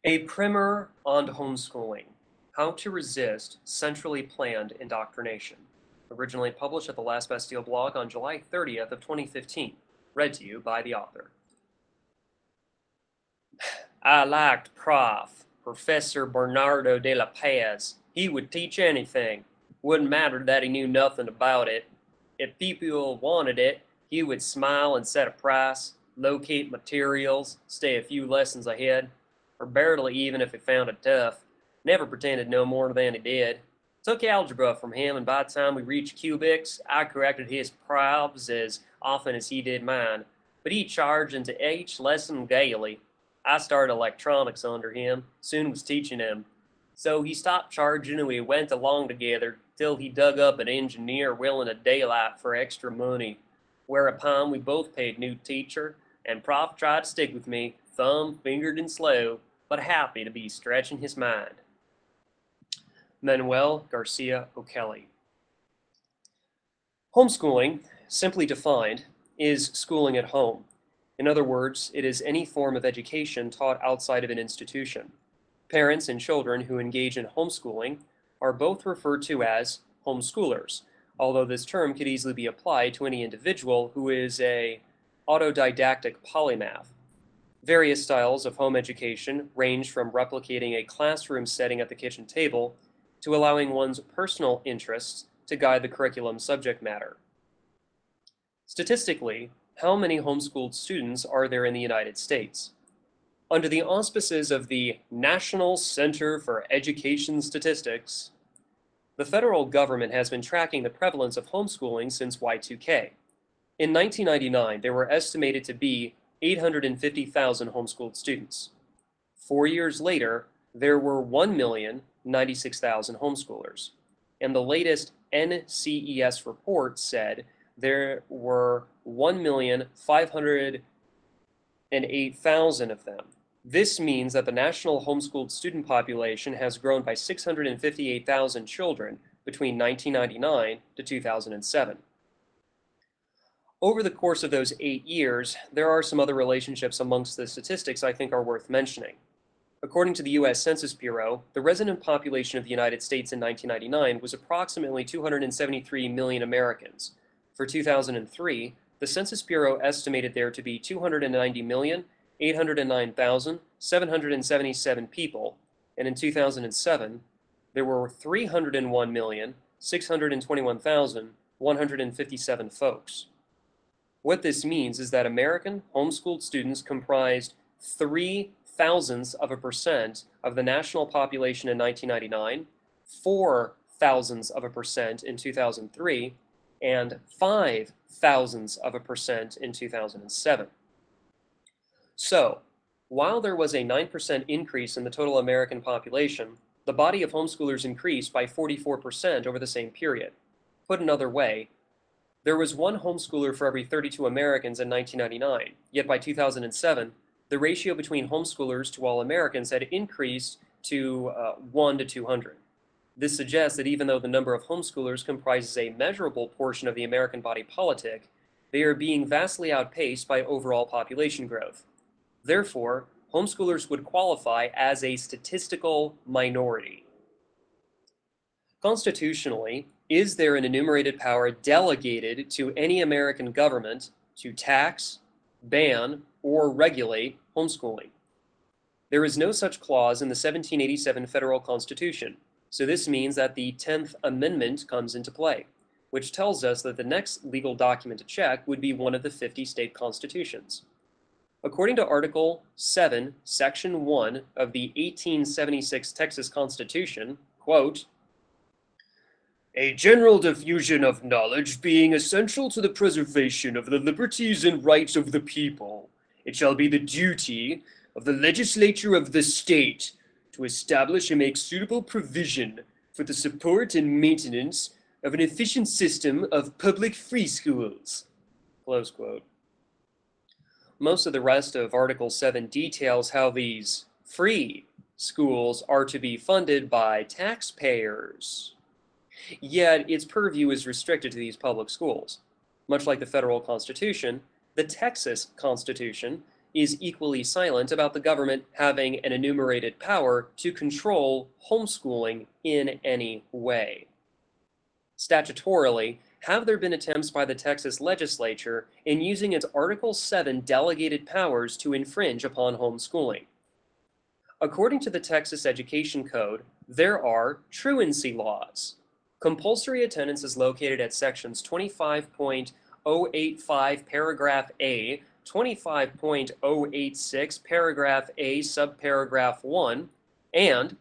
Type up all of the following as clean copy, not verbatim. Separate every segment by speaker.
Speaker 1: A primer on homeschooling: How to Resist Centrally Planned Indoctrination. Originally published at the Last Bastille blog on July 30th of 2015. Read to you by the author. I liked Professor Bernardo de la Paz. He would teach anything. Wouldn't matter that he knew nothing about it. If people wanted it, he would smile and set a price, locate materials, stay a few lessons ahead, or barely even if he found it tough. Never pretended no more than he did. Took algebra from him, and by the time we reached cubics, I corrected his probs as often as he did mine. But he charged into each lesson gaily. I started electronics under him, soon was teaching him. So he stopped charging and we went along together till he dug up an engineer willing to daylight for extra money. Whereupon we both paid new teacher, and Prof tried to stick with me, thumb fingered and slow, but happy to be stretching his mind. Manuel Garcia O'Kelly. Homeschooling, simply defined, is schooling at home. In other words, it is any form of education taught outside of an institution. Parents and children who engage in homeschooling are both referred to as homeschoolers, although this term could easily be applied to any individual who is a autodidactic polymath. Various styles of home education range from replicating a classroom setting at the kitchen table to allowing one's personal interests to guide the curriculum subject matter. Statistically, how many homeschooled students are there in the United States? Under the auspices of the National Center for Education Statistics, the federal government has been tracking the prevalence of homeschooling since Y2K. In 1999, there were estimated to be 850,000 homeschooled students. 4 years later, there were 1,096,000 homeschoolers. And the latest NCES report said there were 1,508,000 of them. This means that the national homeschooled student population has grown by 658,000 children between 1999 to 2007. Over the course of those 8 years, there are some other relationships amongst the statistics I think are worth mentioning. According to the U.S. Census Bureau, the resident population of the United States in 1999 was approximately 273 million Americans. For 2003, the Census Bureau estimated there to be 290,809,777 people, and in 2007, there were 301,621,157 folks. What this means is that American homeschooled students comprised 0.03% of the national population in 1999, 0.04% in 2003, and 0.05% in 2007. So, while there was a 9% increase in the total American population, the body of homeschoolers increased by 44% over the same period. Put another way, there was one homeschooler for every 32 Americans in 1999, yet by 2007, the ratio between homeschoolers to all Americans had increased to 1 to 200. This suggests that even though the number of homeschoolers comprises a measurable portion of the American body politic, they are being vastly outpaced by overall population growth. Therefore, homeschoolers would qualify as a statistical minority. Constitutionally, is there an enumerated power delegated to any American government to tax, ban, or regulate homeschooling? There is no such clause in the 1787 Federal Constitution, so this means that the 10th Amendment comes into play, which tells us that the next legal document to check would be one of the 50 state constitutions. According to Article 7, Section 1 of the 1876 Texas Constitution, quote, "A general diffusion of knowledge being essential to the preservation of the liberties and rights of the people, it shall be the duty of the legislature of the state to establish and make suitable provision for the support and maintenance of an efficient system of public free schools." Close quote. Most of the rest of Article 7 details how these free schools are to be funded by taxpayers. Yet its purview is restricted to these public schools. Much like the federal Constitution, the Texas Constitution is equally silent about the government having an enumerated power to control homeschooling in any way. Statutorily, have there been attempts by the Texas legislature in using its Article 7 delegated powers to infringe upon homeschooling? According to the Texas Education Code, there are truancy laws. Compulsory attendance is located at sections 25.085 paragraph A, 25.086 paragraph A subparagraph 1, and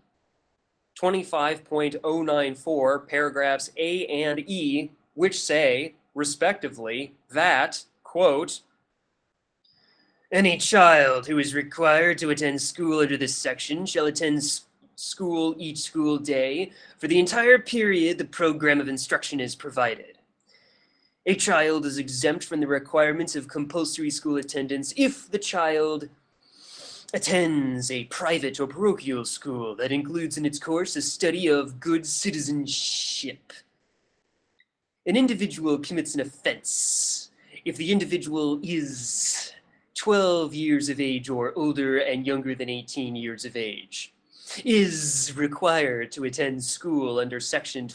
Speaker 1: 25.094 paragraphs A and E, which say, respectively, that, quote, any child who is required to attend school under this section shall attend school each school day for the entire period the program of instruction is provided. A child is exempt from the requirements of compulsory school attendance if the child attends a private or parochial school that includes in its course a study of good citizenship. An individual commits an offense if the individual is 12 years of age or older and younger than 18 years of age, is required to attend school under section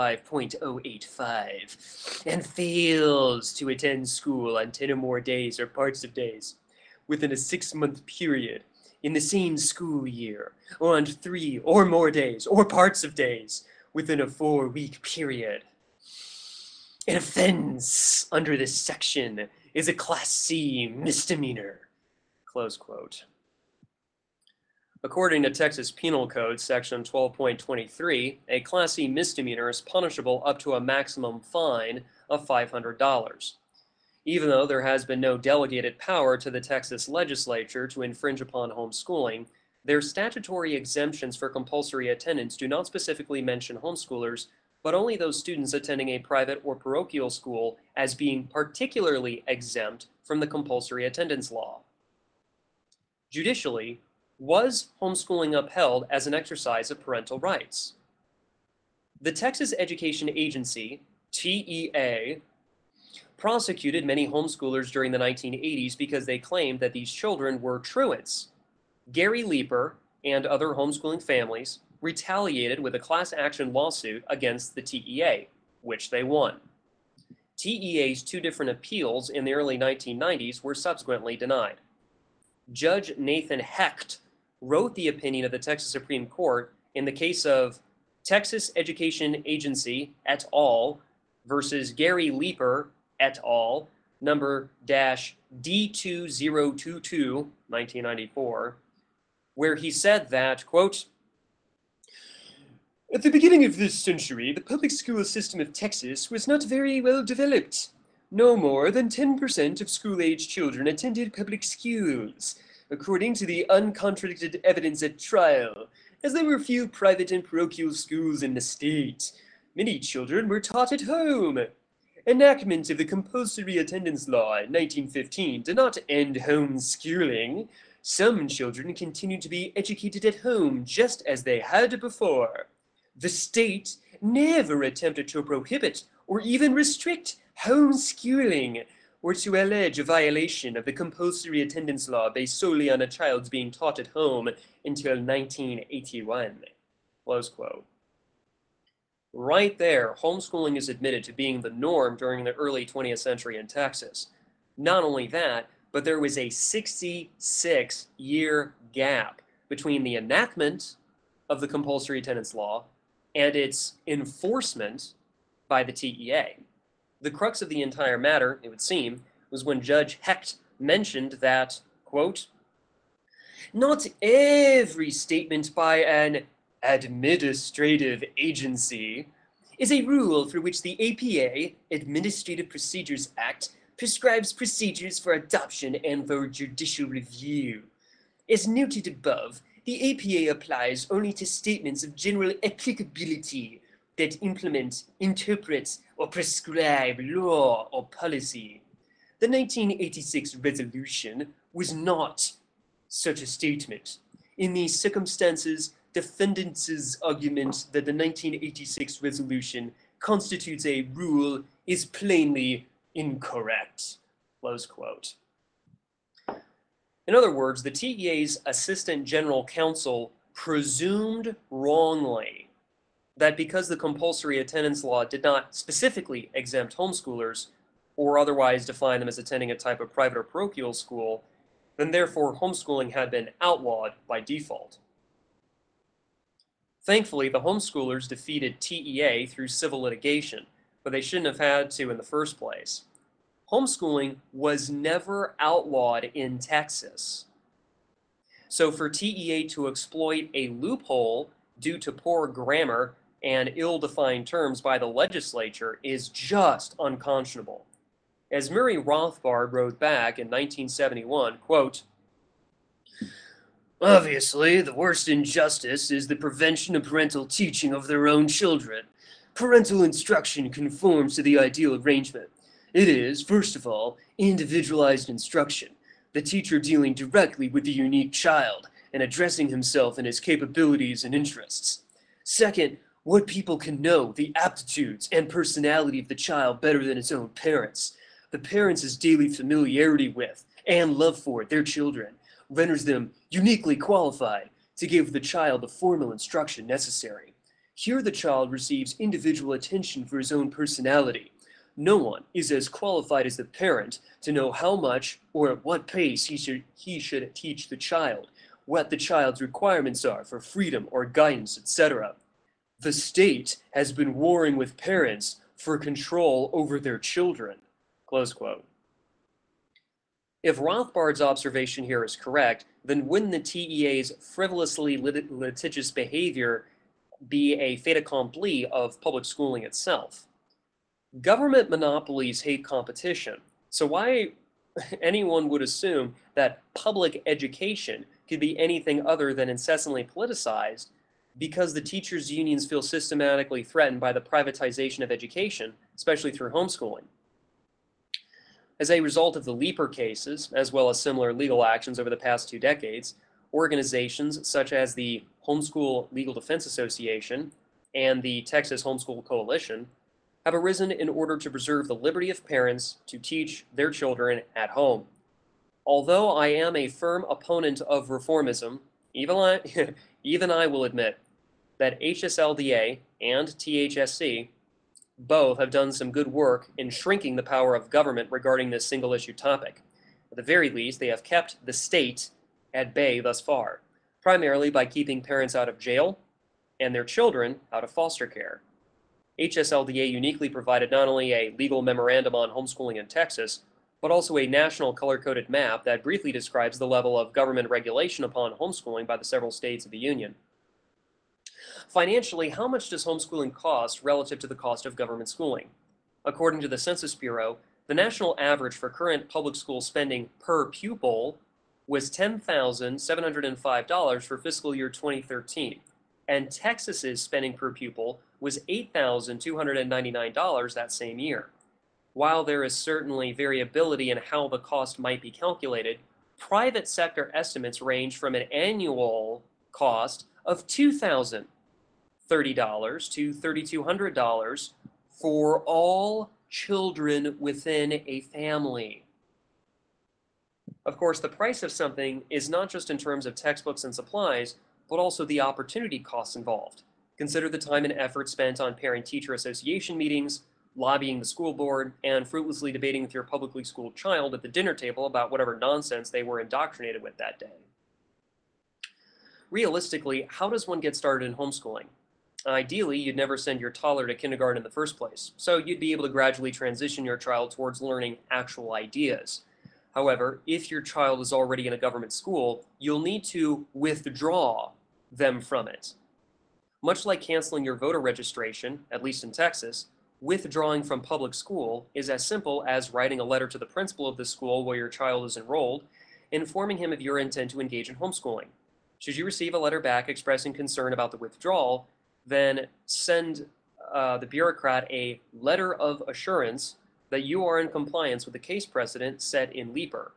Speaker 1: 25.085, and fails to attend school on 10 or more days or parts of days within a 6-month period in the same school year, or on 3 or more days or parts of days within a 4-week period. An offense under this section is a Class C misdemeanor, close quote. According to Texas Penal Code, section 12.23, a Class C misdemeanor is punishable up to a maximum fine of $500. Even though there has been no delegated power to the Texas legislature to infringe upon homeschooling, their statutory exemptions for compulsory attendance do not specifically mention homeschoolers, but only those students attending a private or parochial school as being particularly exempt from the compulsory attendance law. Judicially, was homeschooling upheld as an exercise of parental rights? The Texas Education Agency, TEA, prosecuted many homeschoolers during the 1980s because they claimed that these children were truants. Gary Leeper and other homeschooling families retaliated with a class action lawsuit against the TEA, which they won. TEA's 2 different appeals in the early 1990s were subsequently denied. Judge Nathan Hecht wrote the opinion of the Texas Supreme Court in the case of Texas Education Agency et al. Versus Gary Leeper et al., number -D2022, 1994, where he said that, quote, at the beginning of this century, the public school system of Texas was not very well developed. No more than 10% of school-age children attended public schools, according to the uncontradicted evidence at trial, as there were few private and parochial schools in the state. Many children were taught at home. Enactment of the compulsory attendance law in 1915 did not end homeschooling. Some children continued to be educated at home just as they had before. The state never attempted to prohibit or even restrict homeschooling or to allege a violation of the compulsory attendance law based solely on a child's being taught at home until 1981. Close quote. Right there, homeschooling is admitted to being the norm during the early 20th century in Texas. Not only that, but there was a 66-year gap between the enactment of the compulsory attendance law and its enforcement by the TEA. The crux of the entire matter, it would seem, was when Judge Hecht mentioned that, quote, not every statement by an administrative agency is a rule for which the APA, Administrative Procedures Act, prescribes procedures for adoption and for judicial review. As noted above, the APA applies only to statements of general applicability that implement, interpret, or prescribe law or policy. The 1986 resolution was not such a statement. In these circumstances, defendants' argument that the 1986 resolution constitutes a rule is plainly incorrect. Close quote. In other words, the TEA's Assistant General Counsel presumed wrongly that because the compulsory attendance law did not specifically exempt homeschoolers or otherwise define them as attending a type of private or parochial school, then therefore homeschooling had been outlawed by default. Thankfully, the homeschoolers defeated TEA through civil litigation, but they shouldn't have had to in the first place. Homeschooling was never outlawed in Texas. So for TEA to exploit a loophole due to poor grammar and ill-defined terms by the legislature is just unconscionable. As Murray Rothbard wrote back in 1971, quote, "Obviously, the worst injustice is the prevention of parental teaching of their own children. Parental instruction conforms to the ideal arrangement. It is, first of all, individualized instruction, the teacher dealing directly with the unique child and addressing himself and his capabilities and interests. Second, what people can know, the aptitudes and personality of the child better than its own parents. The parents' daily familiarity with and love for their children renders them uniquely qualified to give the child the formal instruction necessary. Here the child receives individual attention for his own personality. No one is as qualified as the parent to know how much or at what pace he should teach the child, what the child's requirements are for freedom or guidance, etc. The state has been warring with parents for control over their children." Close quote. If Rothbard's observation here is correct, then wouldn't the TEA's frivolously litigious behavior be a fait accompli of public schooling itself? Government monopolies hate competition, so why anyone would assume that public education could be anything other than incessantly politicized because the teachers' unions feel systematically threatened by the privatization of education, especially through homeschooling. As a result of the Leeper cases, as well as similar legal actions over the past 2 decades, organizations such as the Homeschool Legal Defense Association and the Texas Homeschool Coalition have arisen in order to preserve the liberty of parents to teach their children at home. Although I am a firm opponent of reformism, even I will admit that HSLDA and THSC both have done some good work in shrinking the power of government regarding this single issue topic. At the very least, they have kept the state at bay thus far, primarily by keeping parents out of jail and their children out of foster care. HSLDA uniquely provided not only a legal memorandum on homeschooling in Texas, but also a national color-coded map that briefly describes the level of government regulation upon homeschooling by the several states of the Union. Financially, how much does homeschooling cost relative to the cost of government schooling? According to the Census Bureau, the national average for current public school spending per pupil was $10,705 for fiscal year 2013, and Texas's spending per pupil was $8,299 that same year. While there is certainly variability in how the cost might be calculated, private sector estimates range from an annual cost of $2,030 to $3,200 for all children within a family. Of course, the price of something is not just in terms of textbooks and supplies, but also the opportunity costs involved. Consider the time and effort spent on parent-teacher association meetings, lobbying the school board, and fruitlessly debating with your publicly schooled child at the dinner table about whatever nonsense they were indoctrinated with that day. Realistically, how does one get started in homeschooling? Ideally, you'd never send your toddler to kindergarten in the first place, so you'd be able to gradually transition your child towards learning actual ideas. However, if your child is already in a government school, you'll need to withdraw them from it. Much like canceling your voter registration, at least in Texas, withdrawing from public school is as simple as writing a letter to the principal of the school where your child is enrolled, informing him of your intent to engage in homeschooling. Should you receive a letter back expressing concern about the withdrawal, then send the bureaucrat a letter of assurance that you are in compliance with the case precedent set in Leeper.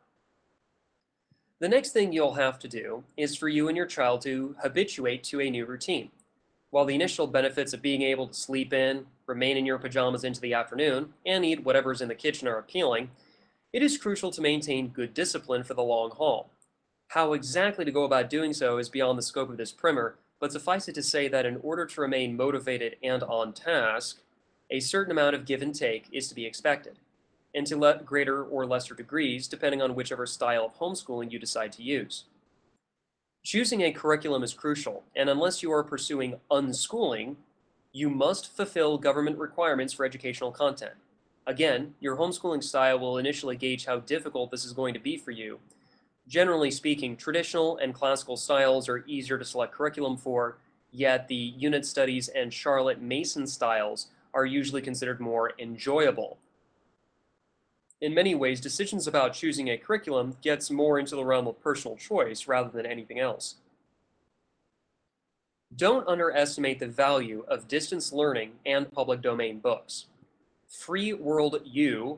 Speaker 1: The next thing you'll have to do is for you and your child to habituate to a new routine. While the initial benefits of being able to sleep in, remain in your pajamas into the afternoon, and eat whatever's in the kitchen are appealing, it is crucial to maintain good discipline for the long haul. How exactly to go about doing so is beyond the scope of this primer, but suffice it to say that in order to remain motivated and on task, a certain amount of give and take is to be expected, and to greater or lesser degrees, depending on whichever style of homeschooling you decide to use. Choosing a curriculum is crucial, and unless you are pursuing unschooling, you must fulfill government requirements for educational content. Again, your homeschooling style will initially gauge how difficult this is going to be for you. Generally speaking, traditional and classical styles are easier to select curriculum for, yet the unit studies and Charlotte Mason styles are usually considered more enjoyable. In many ways, decisions about choosing a curriculum gets more into the realm of personal choice rather than anything else. Don't underestimate the value of distance learning and public domain books. Free World U,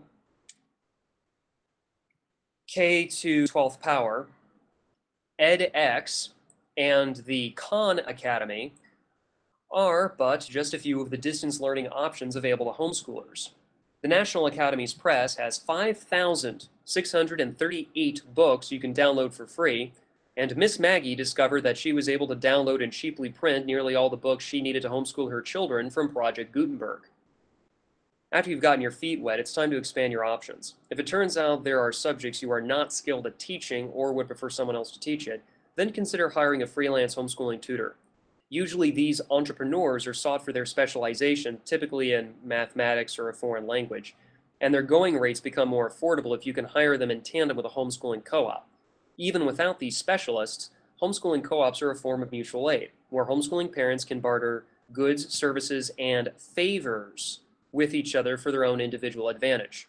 Speaker 1: K to 12th Power, edX, and the Khan Academy are but just a few of the distance learning options available to homeschoolers. The National Academies Press has 5,638 books you can download for free, and Miss Maggie discovered that she was able to download and cheaply print nearly all the books she needed to homeschool her children from Project Gutenberg. After you've gotten your feet wet, it's time to expand your options. If it turns out there are subjects you are not skilled at teaching or would prefer someone else to teach it, then consider hiring a freelance homeschooling tutor. Usually these entrepreneurs are sought for their specialization, typically in mathematics or a foreign language, and their going rates become more affordable if you can hire them in tandem with a homeschooling co-op. Even without these specialists, homeschooling co-ops are a form of mutual aid, where homeschooling parents can barter goods, services, and favors with each other for their own individual advantage.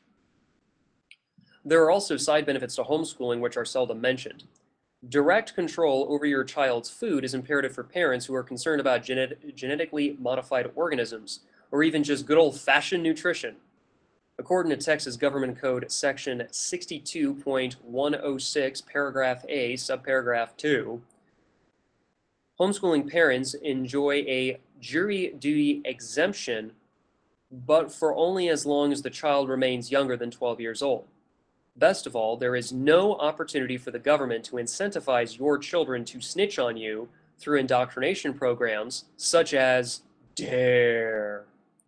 Speaker 1: There are also side benefits to homeschooling which are seldom mentioned. Direct control over your child's food is imperative for parents who are concerned about genetically modified organisms, or even just good old-fashioned nutrition. According to Texas Government Code Section 62.106, Paragraph A, Subparagraph 2, homeschooling parents enjoy a jury duty exemption, but for only as long as the child remains younger than 12 years old. Best of all, there is no opportunity for the government to incentivize your children to snitch on you through indoctrination programs such as DARE.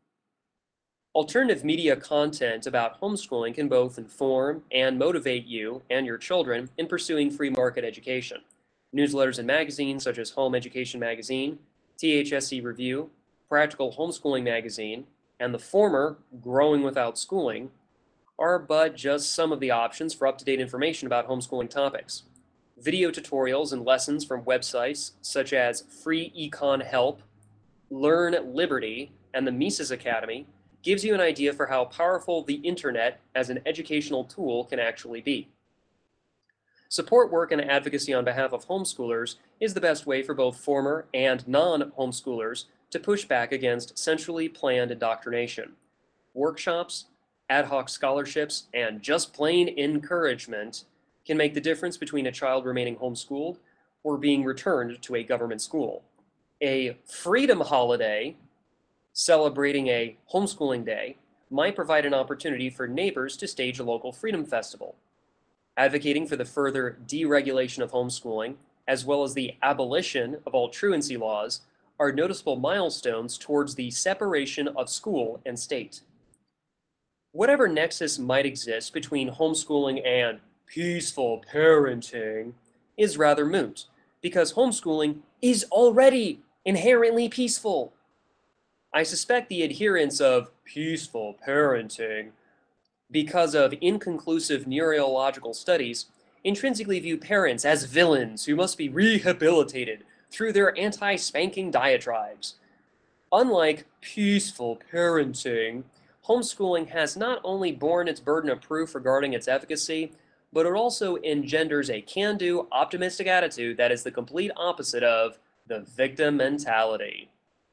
Speaker 1: Alternative media content about homeschooling can both inform and motivate you and your children in pursuing free market education. Newsletters and magazines such as Home Education Magazine, THSC Review, Practical Homeschooling Magazine, and the former, Growing Without Schooling, are but just some of the options for up-to-date information about homeschooling topics. Video tutorials and lessons from websites such as Free Econ Help, Learn Liberty, and the Mises Academy gives you an idea for how powerful the internet as an educational tool can actually be. Support work and advocacy on behalf of homeschoolers is the best way for both former and non-homeschoolers to push back against centrally planned indoctrination. Workshops, ad hoc scholarships, and just plain encouragement can make the difference between a child remaining homeschooled or being returned to a government school. A freedom holiday celebrating a homeschooling day might provide an opportunity for neighbors to stage a local freedom festival. Advocating for the further deregulation of homeschooling, as well as the abolition of all truancy laws, are noticeable milestones towards the separation of school and state. Whatever nexus might exist between homeschooling and peaceful parenting is rather moot, because homeschooling is already inherently peaceful. I suspect the adherents of peaceful parenting, because of inconclusive neurological studies, intrinsically view parents as villains who must be rehabilitated through their anti-spanking diatribes. Unlike peaceful parenting, homeschooling has not only borne its burden of proof regarding its efficacy, but it also engenders a can-do, optimistic attitude that is the complete opposite of the victim mentality.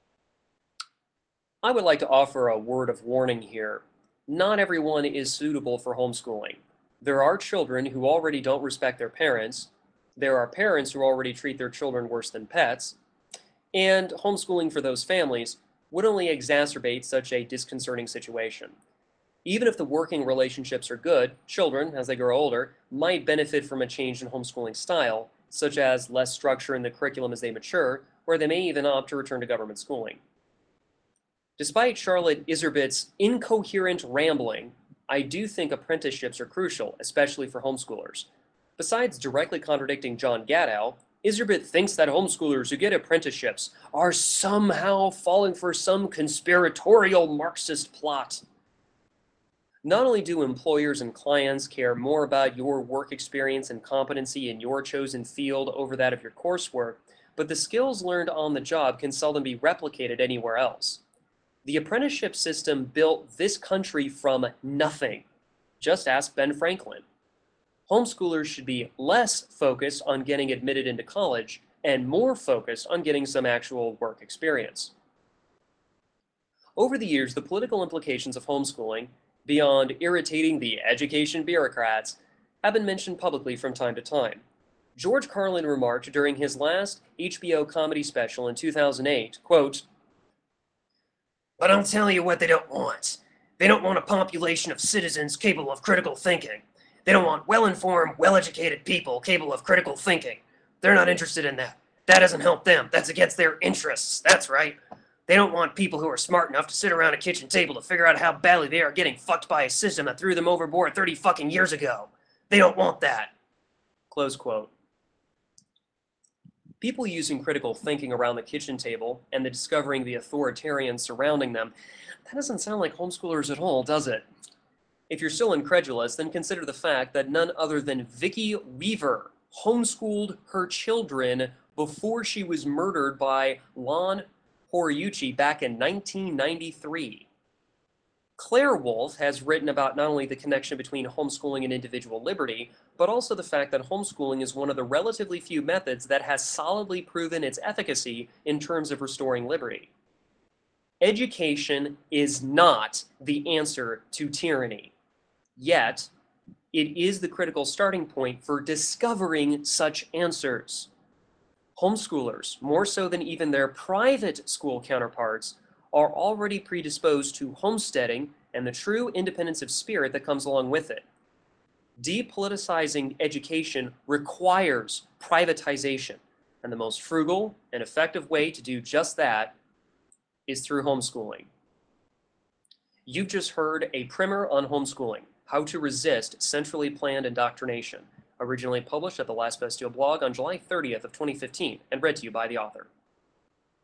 Speaker 1: I would like to offer a word of warning here. Not everyone is suitable for homeschooling. There are children who already don't respect their parents, there are parents who already treat their children worse than pets, and homeschooling for those families would only exacerbate such a disconcerting situation. Even if the working relationships are good, children, as they grow older, might benefit from a change in homeschooling style, such as less structure in the curriculum as they mature, or they may even opt to return to government schooling. Despite Charlotte Iserbyt's incoherent rambling, I do think apprenticeships are crucial, especially for homeschoolers. Besides directly contradicting John Gatto, Iserbyt thinks that homeschoolers who get apprenticeships are somehow falling for some conspiratorial Marxist plot. Not only do employers and clients care more about your work experience and competency in your chosen field over that of your coursework, but the skills learned on the job can seldom be replicated anywhere else. The apprenticeship system built this country from nothing. Just ask Ben Franklin. Homeschoolers should be less focused on getting admitted into college and more focused on getting some actual work experience. Over the years, the political implications of homeschooling, beyond irritating the education bureaucrats, have been mentioned publicly from time to time. George Carlin remarked during his last HBO comedy special in 2008, quote, "But I'll tell you what they don't want. They don't want a population of citizens capable of critical thinking. They don't want well-informed, well-educated people capable of critical thinking. They're not interested in that. That doesn't help them. That's against their interests. That's right. They don't want people who are smart enough to sit around a kitchen table to figure out how badly they are getting fucked by a system that threw them overboard 30 fucking years ago. They don't want that." Close quote. People using critical thinking around the kitchen table and the discovering the authoritarians surrounding them, that doesn't sound like homeschoolers at all, does it? If you're still incredulous, then consider the fact that none other than Vicki Weaver homeschooled her children before she was murdered by Lon Horiuchi back in 1993. Claire Wolfe has written about not only the connection between homeschooling and individual liberty, but also the fact that homeschooling is one of the relatively few methods that has solidly proven its efficacy in terms of restoring liberty. Education is not the answer to tyranny. Yet, it is the critical starting point for discovering such answers. Homeschoolers, more so than even their private school counterparts, are already predisposed to homesteading and the true independence of spirit that comes along with it. Depoliticizing education requires privatization, and the most frugal and effective way to do just that is through homeschooling. You've just heard a primer on homeschooling, how to resist centrally planned indoctrination, originally published at the Last Bastille blog on July 30th of 2015 and read to you by the author.